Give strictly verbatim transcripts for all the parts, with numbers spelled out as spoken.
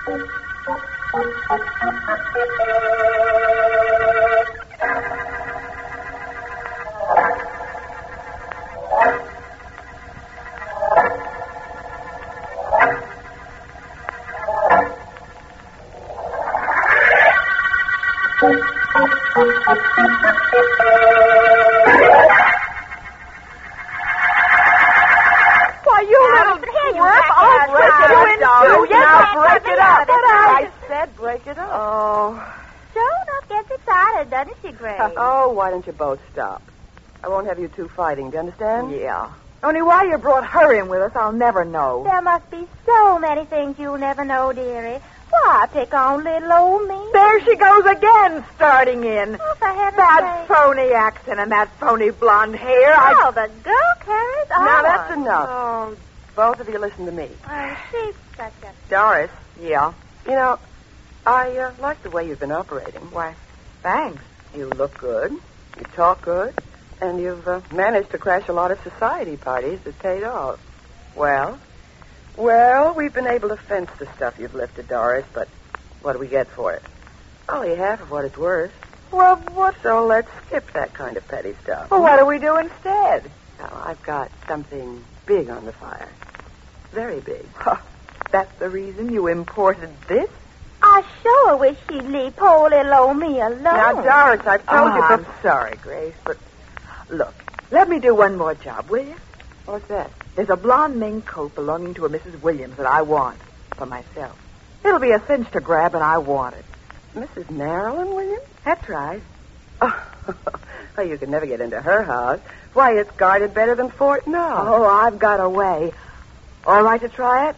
Why, you little twerp! I'll break it up, Doris. Yes, I'll break it up. But I... I said break it up. Oh. Jonah gets excited, doesn't she, Grace? Oh, why don't you both stop? I won't have you two fighting, do you understand? Yeah. Only why you brought her in with us, I'll never know. There must be so many things you'll never know, dearie. Why pick on little old me? There she goes again, starting in. Oh, for heaven's that sake. phony accent and that phony blonde hair. Oh, I... the girl carries on. Now, that's enough. Oh, Both of you listen to me. Oh, she's such a... Doris, yeah. you know, I uh, like the way you've been operating. Why, thanks. You look good, you talk good, and you've uh, managed to crash a lot of society parties that paid off. Well, well, we've been able to fence the stuff you've lifted, Doris, but what do we get for it? Only half of what it's worth. Well, what? So let's skip that kind of petty stuff. Well, what do we do instead? Now, I've got something big on the fire. Very big. Huh. That's the reason you imported this? I sure wish she'd leave poor little old me alone. Now, Doris, I've told oh, you... I'm sorry, Grace, but look, let me do one more job, will you? What's that? There's a blonde mink coat belonging to a Missus Williams that I want for myself. It'll be a cinch to grab, and I want it. Missus Marilyn Williams? That's right. Oh, well, you can never get into her house. Why, it's guarded better than Fort Knox. Oh, I've got a way. All right to try it?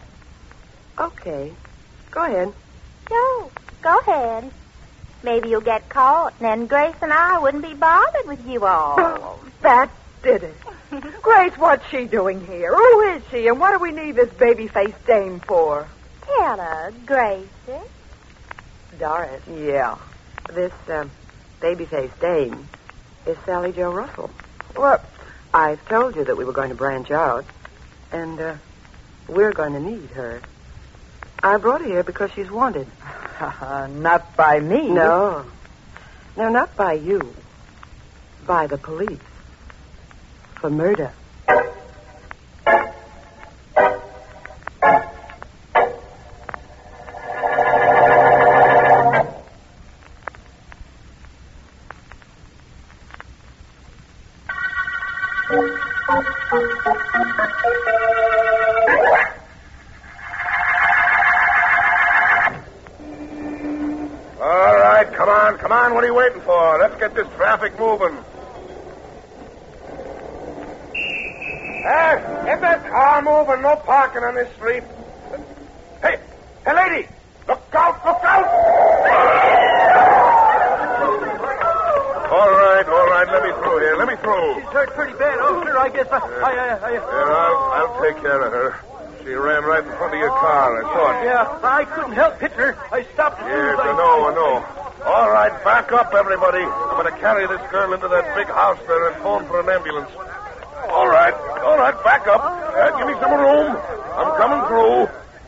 Okay. Go ahead. Sure. Go ahead. Maybe you'll get caught, and then Grace and I wouldn't be bothered with you all. Oh, that did it. Grace, what's she doing here? Who is she, and what do we need this baby-faced dame for? Tell her, Gracie. Doris, Yeah. this uh, baby-faced dame is Sally Jo Russell. What? I've told you that we were going to branch out, and uh, we're going to need her. I brought her here because she's wanted. Not by me. No. No, not by you. By the police. For murder. All right, come on, come on. What are you waiting for? Let's get this traffic moving. Hey, get that car moving. No parking on this street. Hey, hey, lady. Look out, look out. All right, all right. Let me through here. Let me through. She's hurt pretty bad, officer. I guess I... I, I, I... Yeah, I'll, I'll take care of her. She ran right in front of your car, I thought. Yeah, I couldn't help hitting her. I stopped as soon Yes, as I... I know, I know. All right, back up, everybody. I'm going to carry this girl into that big house there and phone for an ambulance. All right, all right, back up. Uh, give me some room. I'm coming through.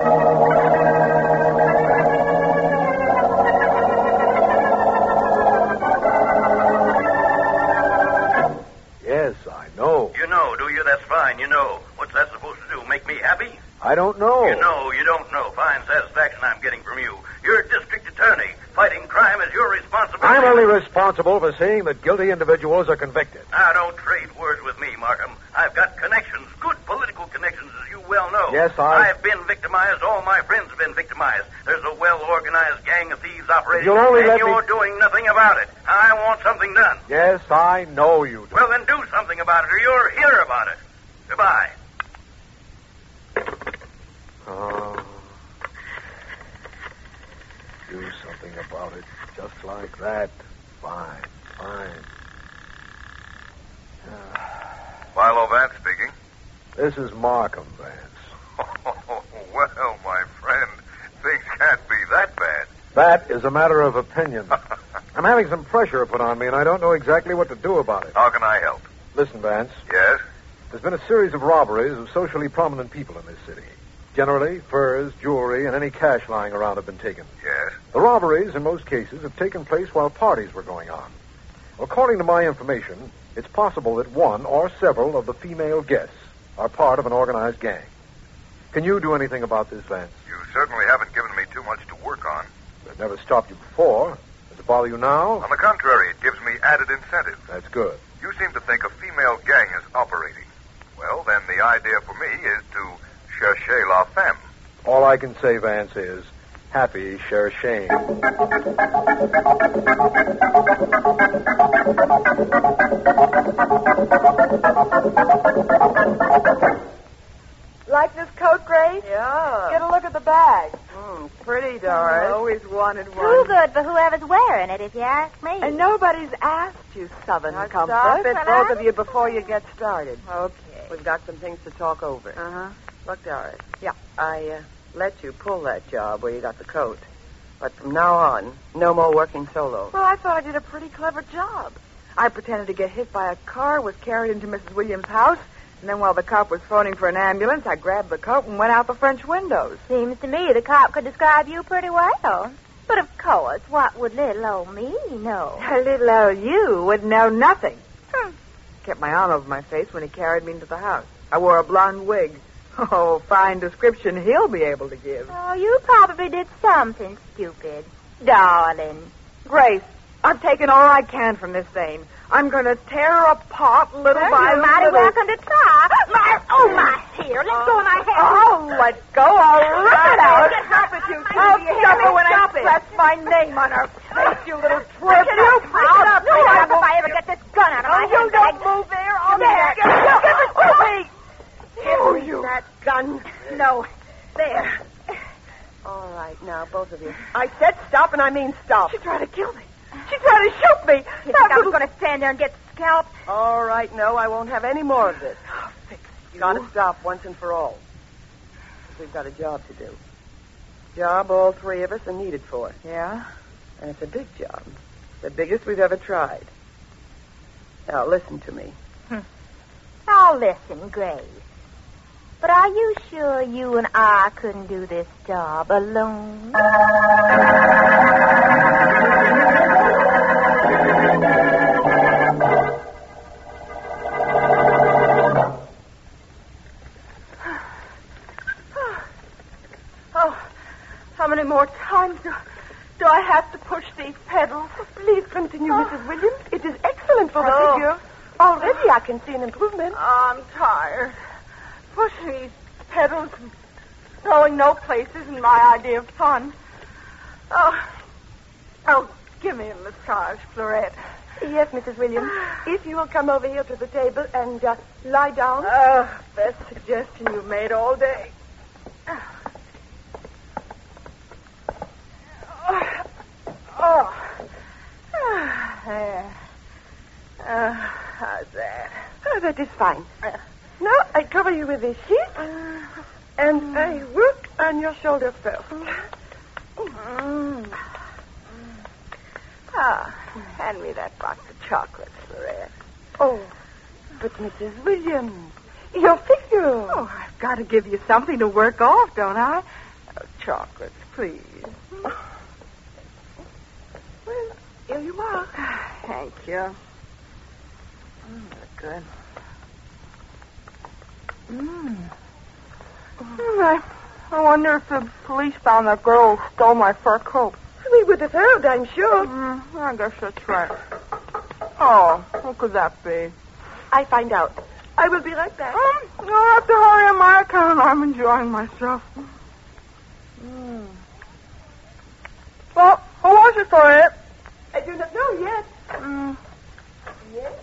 Yes, I know. You know, do you? That's fine. You know. What's that supposed to do? Make me happy? I don't know. You know, you don't know. Fine satisfaction I'm getting from you. You're a district attorney. Fighting crime is your responsibility. I'm only responsible for seeing that guilty individuals are convicted. Now, don't trade words with me, Markham. I've got connections, good political connections, as you well know. Yes, I... I've been victimized. All my friends have been victimized. There's a well-organized gang of thieves operating, You'll only and let me- you're doing nothing about it. I want something done. Yes, I know you do. Well, then do something about it, or you'll hear about it. Goodbye. Oh. Do something about it. Just like that. Fine, fine. Philo Vance speaking. This is Markham, Vance. Oh, well, my friend, things can't be that bad. That is a matter of opinion. I'm having some pressure put on me, and I don't know exactly what to do about it. How can I help? Listen, Vance. Yes? There's been a series of robberies of socially prominent people in this city. Generally, furs, jewelry, and any cash lying around have been taken. Yes? The robberies, in most cases, have taken place while parties were going on. According to my information, it's possible that one or several of the female guests are part of an organized gang. Can you do anything about this, Vance? You certainly haven't given me too much to work on. It never stopped you before. Does it bother you now? On the contrary, it gives me added incentive. That's good. You seem to think a female gang is operating. Well, then the idea for me is to chercher la femme. All I can say, Vance, is happy cherching. Like this coat, Grace? Yeah. Get a look at the bag. Mm, pretty, I Doris. always wanted one. Too good for whoever's wearing it, if you ask me. And nobody's asked you, Southern Now Comfort. stop it, Well, both I- of you, before you get started. Okay. We've got some things to talk over. Uh-huh. Look, Doris. Yeah. I uh, let you pull that job where you got the coat. But from now on, no more working solo. Well, I thought I did a pretty clever job. I pretended to get hit by a car, was carried into Missus Williams' house, and then while the cop was phoning for an ambulance, I grabbed the coat and went out the French windows. Seems to me the cop could describe you pretty well. But of course, what would little old me know? Little old you would know nothing. Hmm. Kept my arm over my face when he carried me into the house. I wore a blonde wig. Oh, fine description he'll be able to give. Oh, you probably did something stupid. Darling. Grace, I've taken all I can from this thing. I'm going to tear her apart little Well, by you're mighty little. welcome to try. My, oh, my hair. Let go of my hair. Oh, let go. I'll rip it out. Get help if you I'll you hear stop me? her when I Stop it. press my name on her face, you little twerp. Can you pick it up? No, I if won't- I ever get this gun out of my Oh, you handbag. don't move there. I'll There. Give it give it to me. Oh, you. That gun. No. There. All right, now, both of you. I said stop, and I mean stop. She tried to kill me. She tried to shoot me. You think I was going to stand there and get scalped? All right, no, I won't have any more of this. fix you. Gotta stop once and for all. We've got a job to do. Job all three of us are needed for. Yeah? And it's a big job. The biggest we've ever tried. Now, listen to me. I'll listen, Grace. But are you sure you and I couldn't do this job alone? Oh, how many more times do, do I have to push these pedals? Please continue, Missus Williams. It is excellent for the Oh. figure. Already I can see an improvement. I'm tired. Pushing these pedals and going no places isn't my idea of fun. Oh, oh, give me a massage, Florette. Yes, Missus Williams. If you will come over here to the table and uh, lie down. Oh, best suggestion you've made all day. Oh, oh. There. Uh, how's that? Oh, that is fine. Now I cover you with this sheet, and I work on your shoulder first. Mm. Ah, hand me that box of chocolates, Florette. Oh, but Missus Williams, your figure. Oh, I've got to give you something to work off, don't I? Oh, chocolates, please. Well, here you are. Thank you. Mm, they're good. Mm. I, I wonder if the police found that girl who stole my fur coat. We would have heard, I'm sure. Mm, I guess that's right. Oh, what could that be? I find out. I will be right back. Um, I'll have to hurry on my account. I'm enjoying myself. Mm. Well, who was it for it? I do not know yet. Mm. Yes?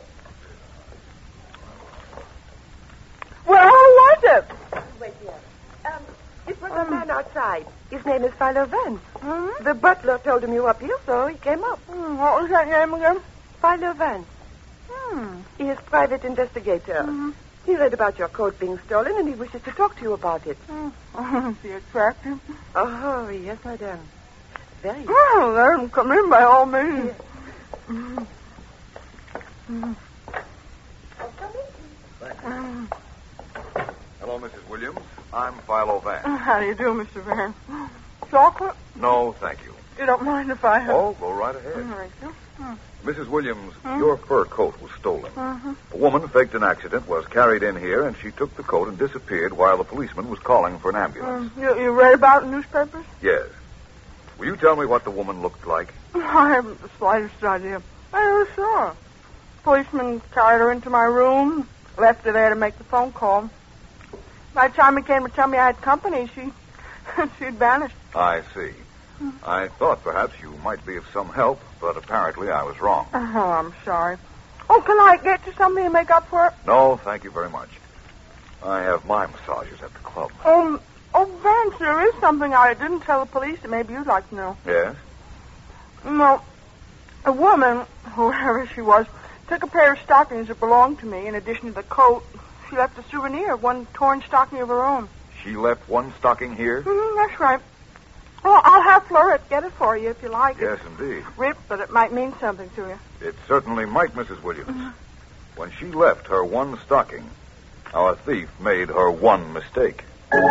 Well, who was it? Wait here. Um, it was a man outside. His name is Philo Van. Mm-hmm. The butler told him you were up here, so he came up. Mm, what was that name again? Philo Van. Hmm. He is private investigator. Mm-hmm. He read about your coat being stolen, and he wishes to talk to you about it. Mm. Is he attractive? Oh, yes, madame. Very. Oh, let him come in by all means. Mm. Mm. Mm. Hello, Missus Williams. I'm Philo Vance. How do you do, Mister Vance? Chocolate? No, thank you. You don't mind if I have... Oh, go right ahead. Thank you. Hmm. Missus Williams, Hmm? your fur coat was stolen. Uh-huh. A woman faked an accident, was carried in here, and she took the coat and disappeared while the policeman was calling for an ambulance. Um, you, you read about it in newspapers? Yes. Will you tell me what the woman looked like? I haven't the slightest idea. I never saw her. Policeman carried her into my room, left her there to make the phone call. By the time he came to tell me I had company, she she'd vanished. I see. I thought perhaps you might be of some help, but apparently I was wrong. Oh, I'm sorry. Oh, can I get you something to make up for it? No, thank you very much. I have my massages at the club. Um, oh, Vance, there is something I didn't tell the police that maybe you'd like to know. Yes? No, a woman, whoever she was, took a pair of stockings that belonged to me. In addition to the coat, she left a souvenir, one torn stocking of her own. She left one stocking here? Mm-hmm, that's right. Well, I'll have Florette get it for you if you like. Yes, indeed. Ripped, but it might mean something to you. It certainly might, Missus Williams. Mm-hmm. When she left her one stocking, our thief made her one mistake.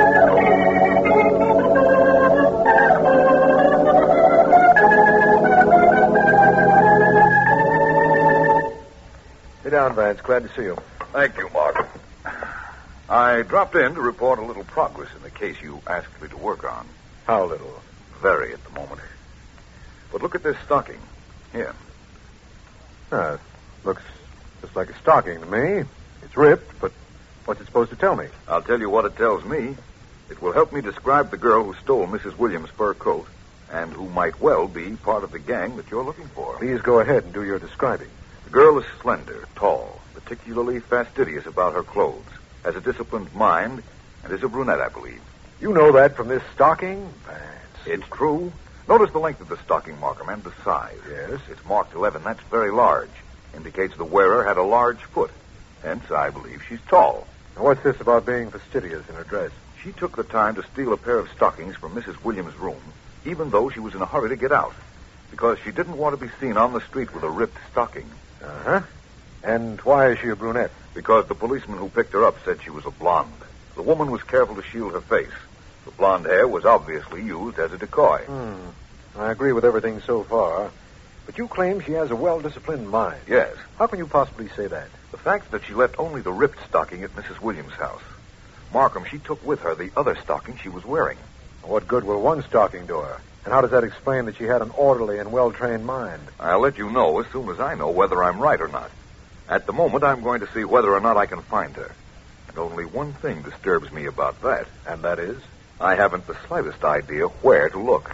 Sit down, Vance. Glad to see you. Thank you, Mark. I dropped in to report a little progress in the case you asked me to work on. How little? Very at the moment. But look at this stocking. Here. Ah, it looks just like a stocking to me. It's ripped, but what's it supposed to tell me? I'll tell you what it tells me. It will help me describe the girl who stole Missus Williams' fur coat and who might well be part of the gang that you're looking for. Please go ahead and do your describing. The girl is slender, tall, particularly fastidious about her clothes, has a disciplined mind, and is a brunette, I believe. You know that from this stocking, Vance? It's true. Notice the length of the stocking, Markham, and the size. Yes? It's marked eleven. That's very large. Indicates the wearer had a large foot. Hence, I believe she's tall. Now, what's this about being fastidious in her dress? She took the time to steal a pair of stockings from Missus Williams' room, even though she was in a hurry to get out, because she didn't want to be seen on the street with a ripped stocking. Uh-huh. And why is she a brunette? Because the policeman who picked her up said she was a blonde. The woman was careful to shield her face. The blonde hair was obviously used as a decoy. Hmm. I agree with everything so far. But you claim she has a well-disciplined mind. Yes. How can you possibly say that? The fact that she left only the ripped stocking at Missus Williams' house. Markham, she took with her the other stocking she was wearing. What good will one stocking do her? And how does that explain that she had an orderly and well-trained mind? I'll let you know as soon as I know whether I'm right or not. At the moment, I'm going to see whether or not I can find her. And only one thing disturbs me about that. And that is? I haven't the slightest idea where to look.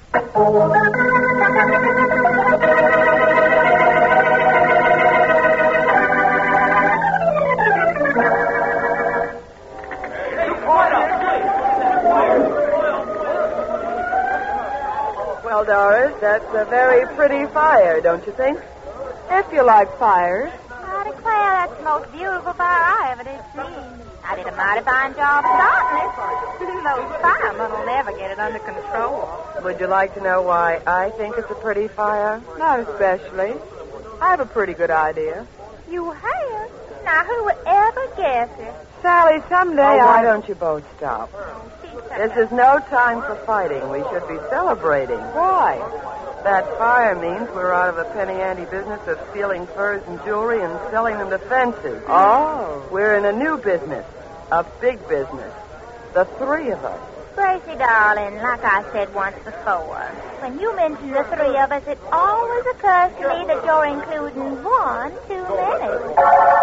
Well, Doris, that's a very pretty fire, don't you think? If you like fires. I declare that's the most beautiful fire I ever did see. I did a mighty fine job starting it. Those firemen will never get it under control. Would you like to know why I think it's a pretty fire? Not especially. I have a pretty good idea. You have? Now, who would ever guess it? Sally, someday Oh, I... why Why don't you both stop? This is no time for fighting. We should be celebrating. Why? That fire means we're out of the penny-ante business of stealing furs and jewelry and selling them to fences. Oh. We're in a new business. A big business. The three of us. Gracie, darling, like I said once before, when you mention the three of us, it always occurs to me that you're including one too many.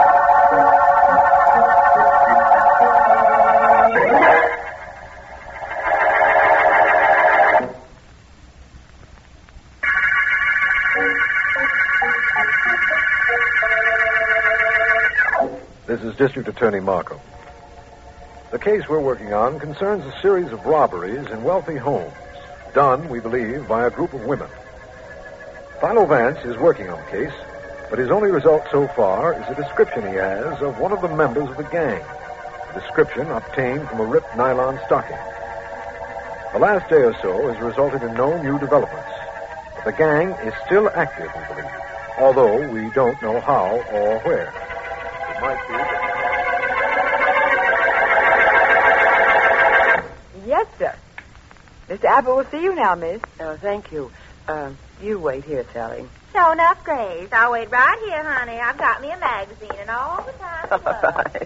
This is District Attorney Markham. The case we're working on concerns a series of robberies in wealthy homes, done, we believe, by a group of women. Philo Vance is working on the case, but his only result so far is a description he has of one of the members of the gang, a description obtained from a ripped nylon stocking. The last day or so has resulted in no new developments, but the gang is still active, we believe, although we don't know how or where. It might be that... Yes, sir. Mister Abbott will see you now, miss. Oh, thank you. Uh, you wait here, Sally. Sure enough, Grace. I'll wait right here, honey. I've got me a magazine and all the time. All right.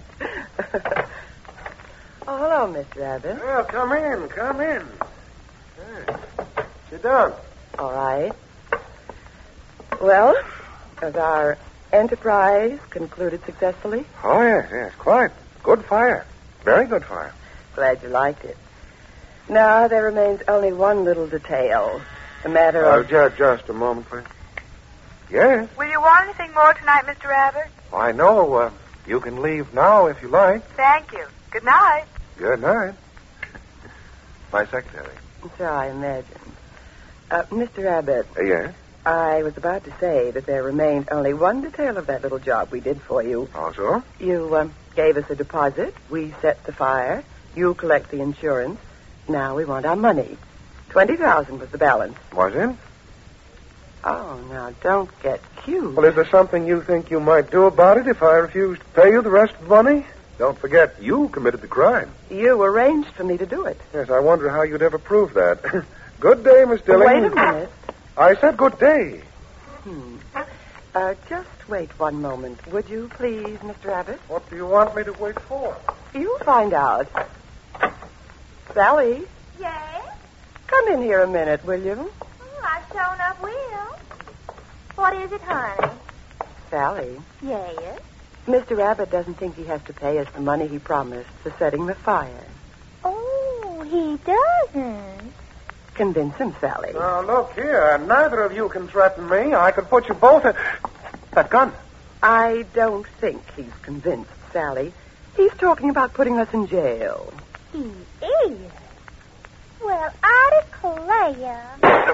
Oh, hello, Mister Abbott. Well, come in, come in. Hey, sit down. All right. Well, has our enterprise concluded successfully? Oh, yes, yes, quite. Good fire. Very good fire. Glad you liked it. Now, there remains only one little detail. A matter Uh, of... just, just a moment, please. Yes? Will you want anything more tonight, Mister Abbott? I know. Uh, you can leave now if you like. Thank you. Good night. Good night. My secretary. So I imagined. Uh, Mister Abbott, Uh, yes? I was about to say that there remained only one detail of that little job we did for you. Also? You um, gave us a deposit. We set the fire. You collect the insurance. Now we want our money. Twenty thousand was the balance. Was it? Oh, now don't get cute. Well, is there something you think you might do about it if I refuse to pay you the rest of the money? Don't forget, you committed the crime. You arranged for me to do it. Yes, I wonder how you'd ever prove that. Good day, Miss Dilling. Wait a minute. I said good day. Hmm. Uh, just wait one moment, would you, please, Mister Abbott? What do you want me to wait for? You'll find out. Sally, Yes? come in here a minute, will you? Oh, I sure enough will. What is it, honey? Sally, Yes? Mister Abbott doesn't think he has to pay us the money he promised for setting the fire. Oh, he doesn't. Convince him, Sally. Now, look here. Neither of you can threaten me. I could put you both in... That gun. I don't think he's convinced, Sally. He's talking about putting us in jail. He is. Well, I declare.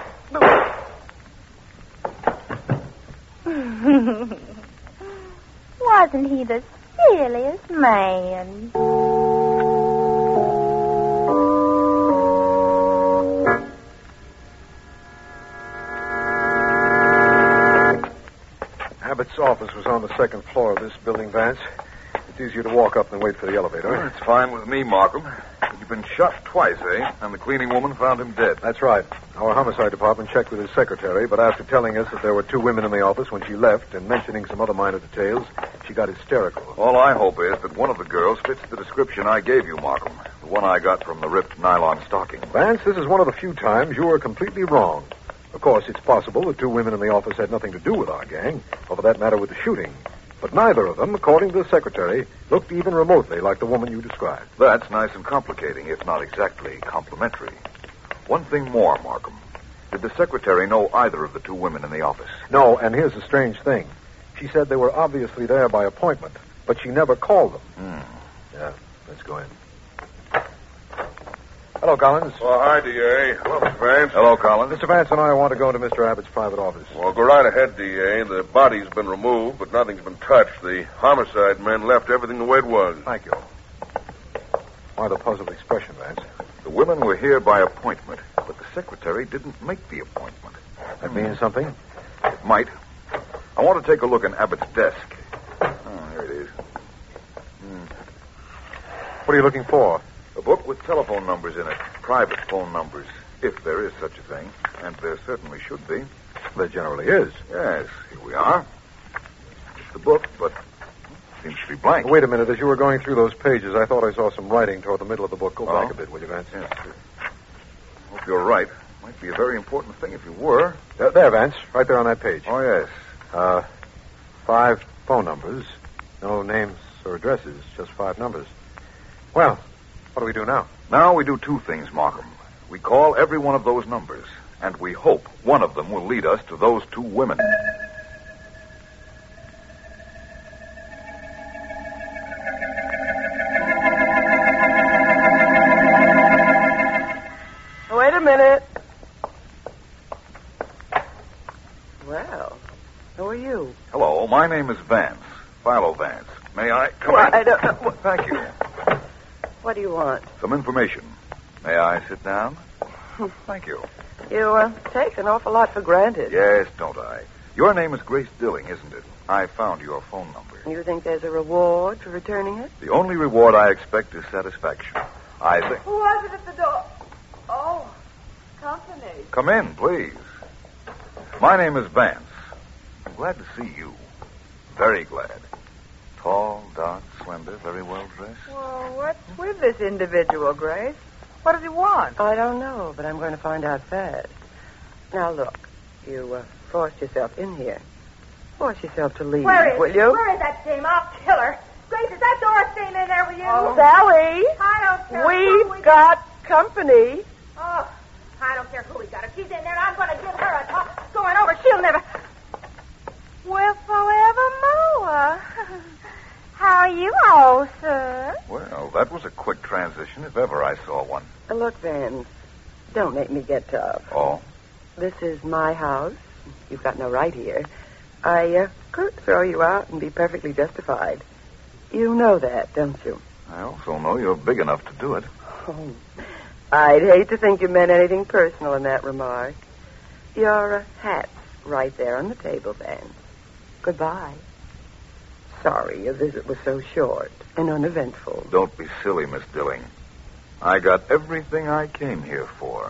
Wasn't he the silliest man? Abbott's office was on the second floor of this building, Vance. It's easier to walk up than wait for the elevator. Well, it's fine with me, Markham. But you've been shot twice, eh? And the cleaning woman found him dead. That's right. Our homicide department checked with his secretary, but after telling us that there were two women in the office when she left and mentioning some other minor details, she got hysterical. All I hope is that one of the girls fits the description I gave you, Markham. The one I got from the ripped nylon stocking. Vance, this is one of the few times you were completely wrong. Of course, it's possible the two women in the office had nothing to do with our gang, or for that matter with the shooting. But neither of them, according to the secretary, looked even remotely like the woman you described. That's nice and complicating, if not exactly complimentary. One thing more, Markham. Did the secretary know either of the two women in the office? No, and here's the strange thing. She said they were obviously there by appointment, but she never called them. Hmm. Yeah, let's go in. Hello, Collins. Oh, hi, D A. Hello, Mister Vance. Hello, Collins. Mister Vance and I want to go into Mister Abbott's private office. Well, go right ahead, D A. The body's been removed, but nothing's been touched. The homicide men left everything the way it was. Thank you. Why the puzzled expression, Vance? The women were here by appointment, but the secretary didn't make the appointment. That means something? It might. I want to take a look in Abbott's desk. Oh, here it is. Hmm. What are you looking for? A book with telephone numbers in it. Private phone numbers. If there is such a thing. And there certainly should be. There generally is. Yes, here we are. It's the book, but it seems to be blank. Wait a minute. As you were going through those pages, I thought I saw some writing toward the middle of the book. Go Oh? back a bit, will you, Vance? Yes, sure. Hope you're right. Might be a very important thing if you were. There, there, Vance. Right there on that page. Oh, yes. Uh, five phone numbers. No names or addresses. Just five numbers. Well, what do we do now? Now we do two things, Markham. We call every one of those numbers, and we hope one of them will lead us to those two women. Wait a minute. Well, who are you? Hello, my name is Vance. Philo Vance. May I come Well, in? I don't know. Thank you. What do you want? Some information. May I sit down? Thank you. You uh, take an awful lot for granted. Yes, don't I? Your name is Grace Dilling, isn't it? I found your phone number. You think there's a reward for returning it? The only reward I expect is satisfaction. I think... Who was it at the door? company. Come in, please. My name is Vance. I'm glad to see you. Very glad. Tall, dark, slender, very well dressed. Well, what's with this individual, Grace? What does he want? I don't know, but I'm going to find out fast. Now, look, you uh, forced yourself in here. Force yourself to leave, Where is will you? Where is that dame? I'll kill her. Grace, is that Doris dame in there with you? Oh, Sally, I don't care. we've who we... got company. Oh, I don't care who we got. If she's in there, I'm going to give her a talk. Going over, she'll never... Well, forevermore. How are you all, sir? Well, that was a quick transition, if ever I saw one. Uh, look, Van, don't make me get tough. Oh? This is my house. You've got no right here. I uh, could throw you out and be perfectly justified. You know that, don't you? I also know you're big enough to do it. Oh, I'd hate to think you meant anything personal in that remark. Your uh, hat's right there on the table, Van. Goodbye. Sorry your visit was so short and uneventful. Don't be silly, Miss Dilling. I got everything I came here for.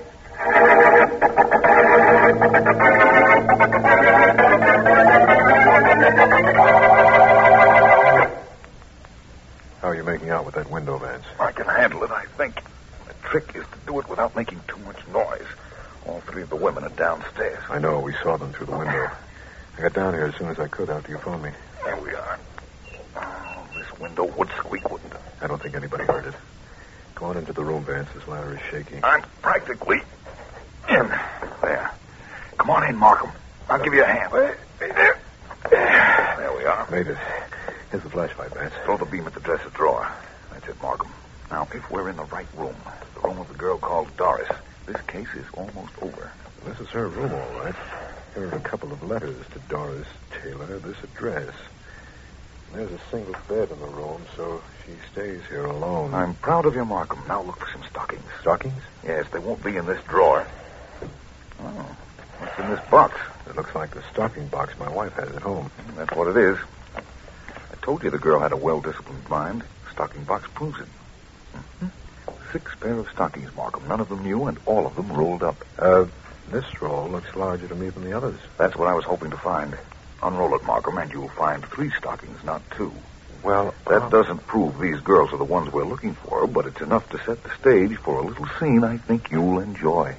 How are you making out with that window, Vance? I can handle it, I think. The trick is to do it without making too much noise. All three of the women are downstairs. I know. We saw them through the window. I got down here as soon as I could after you phoned me. There we are. Oh, this window would squeak, wouldn't it? I don't think anybody heard it. Go on into the room, Vance. This ladder is shaky. I'm practically in. There. Come on in, Markham. I'll give you a hand. There. There we are. Made it. Here's the flashlight, Vance. Throw the beam at the dresser drawer. That's it, Markham. Now, if we're in the right room, the room of the girl called Doris, this case is almost over. This is her room, all right. Here are a couple of letters to Doris Taylor, this address. There's a single bed in the room, so she stays here alone. I'm proud of you, Markham. Now look for some stockings. Stockings? Yes, they won't be in this drawer. Oh, what's in this box? It looks like the stocking box my wife has at home. That's what it is. I told you the girl had a well-disciplined mind. The stocking box proves it. Mm-hmm. Six pair of stockings, Markham. None of them new, and all of them rolled up. Uh, this roll looks larger to me than the others. That's what I was hoping to find. Unroll it, Markham, and you'll find three stockings, not two. Well, that uh... doesn't prove these girls are the ones we're looking for, but it's enough to set the stage for a little scene I think you'll enjoy.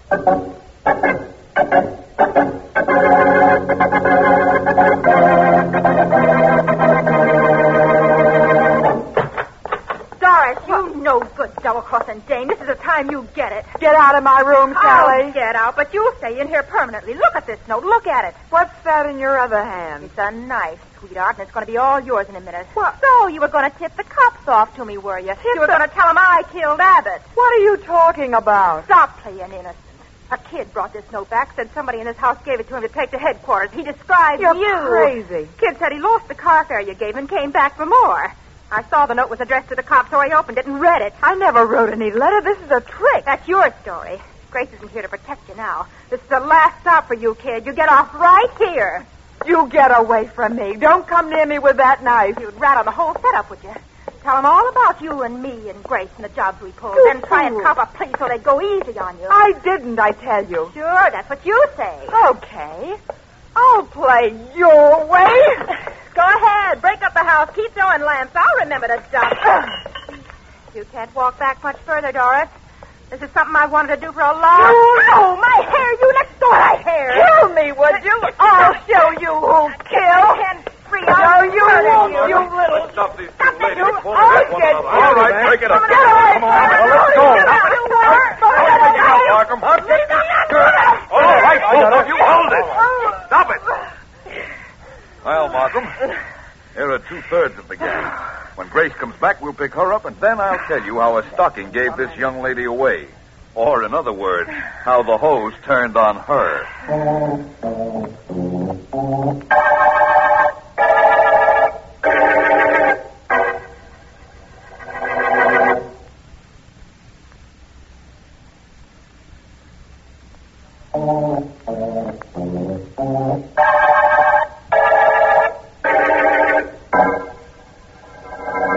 Doris, you no good double-crossing dame. This is the time you get it. Get out of my room, Sally. I'll get out, but you'll stay in here permanently. Look at this note. Look at it. What's that in your other hand? It's a knife, sweetheart, and it's going to be all yours in a minute. What? So, you were going to tip the cops off to me, were you? Tip you were the... going to tell them I killed Abbott. What are you talking about? Stop playing innocent. A kid brought this note back, said somebody in this house gave it to him to take to headquarters. He described You're you. crazy. Kid said he lost the car fare you gave him and came back for more. I saw the note was addressed to the cops, so I opened it and read it. I never wrote any letter. This is a trick. That's your story. Grace isn't here to protect you now. This is the last stop for you, kid. You get off right here. You get away from me. Don't come near me with that knife. You'd rat on the whole setup, would you? Tell them all about you and me and Grace and the jobs we pulled. You Then try and fool. cop a plea so they'd go easy on you. I didn't, I tell you. Sure, that's what you say. Okay. I'll play your way. Go ahead. Break up the house. Keep throwing lamps. I'll remember to dump. You can't walk back much further, Doris. This is something I wanted to do for a long time. No, my hair. You let go of my hair. Kill me, would you? I'll show you who'll kill. Hands free. No, I'll you murder won't, you. you little... Stop these two Stop it, ladies you- before I'll they hit one get another. you. All right, break it up. Get away Come on, from me. let's go. Get away. Break it up, Markham. All right, folks, you hold it. Stop it. Well, Markham, here are two-thirds of the gang. When Grace comes back, we'll pick her up, and then I'll tell you how a stocking gave this young lady away. Or, in other words, how the hose turned on her.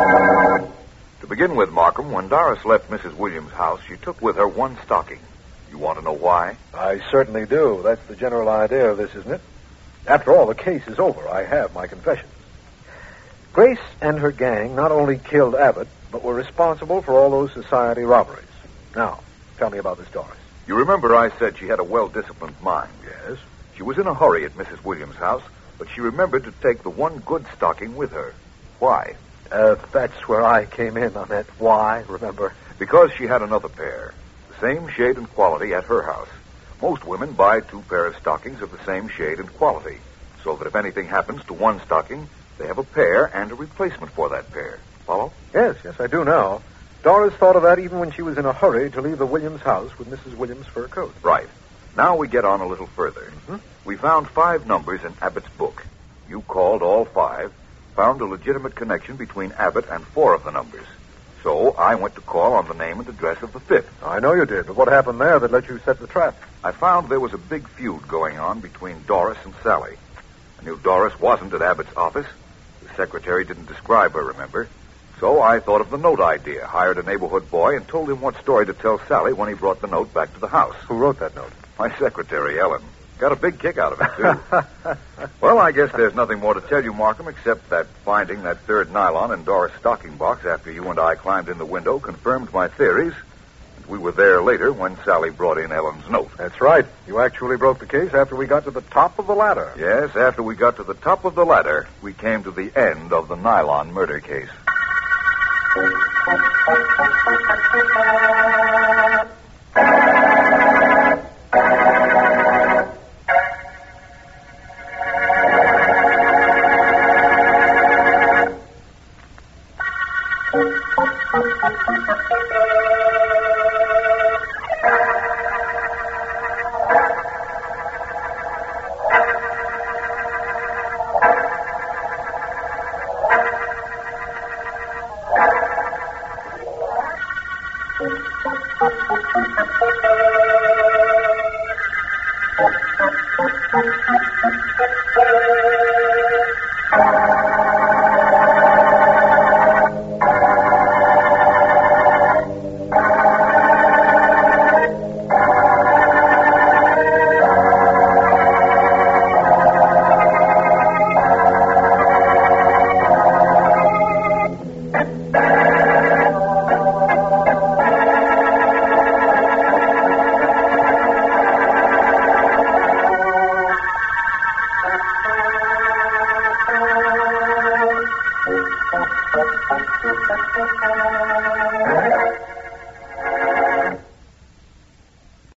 To begin with, Markham, when Doris left Missus Williams' house, she took with her one stocking. You want to know why? I certainly do. That's the general idea of this, isn't it? After all, the case is over. I have my confessions. Grace and her gang not only killed Abbott, but were responsible for all those society robberies. Now, tell me about this Doris. You remember I said she had a well-disciplined mind. Yes? She was in a hurry at Missus Williams' house, but she remembered to take the one good stocking with her. Why? Uh, that's where I came in on that. Why, remember? Because she had another pair, the same shade and quality at her house. Most women buy two pair of stockings of the same shade and quality, so that if anything happens to one stocking, they have a pair and a replacement for that pair. Follow? Yes, yes, I do now. Doris thought of that even when she was in a hurry to leave the Williams house with Missus Williams' fur coat. Right. Now we get on a little further. Mm-hmm. We found five numbers in Abbott's book. You called all five, found a legitimate connection between Abbott and four of the numbers. So I went to call on the name and address of the fifth. I know you did, but what happened there that let you set the trap? I found there was a big feud going on between Doris and Sally. I knew Doris wasn't at Abbott's office. The secretary didn't describe her, remember? So I thought of the note idea, hired a neighborhood boy, and told him what story to tell Sally when he brought the note back to the house. Who wrote that note? My secretary, Ellen. Got a big kick out of it, too. Well, I guess there's nothing more to tell you, Markham, except that finding that third nylon in Doris' stocking box after you and I climbed in the window confirmed my theories. And we were there later when Sally brought in Ellen's note. That's right. You actually broke the case after we got to the top of the ladder. Yes, after we got to the top of the ladder, we came to the end of the nylon murder case.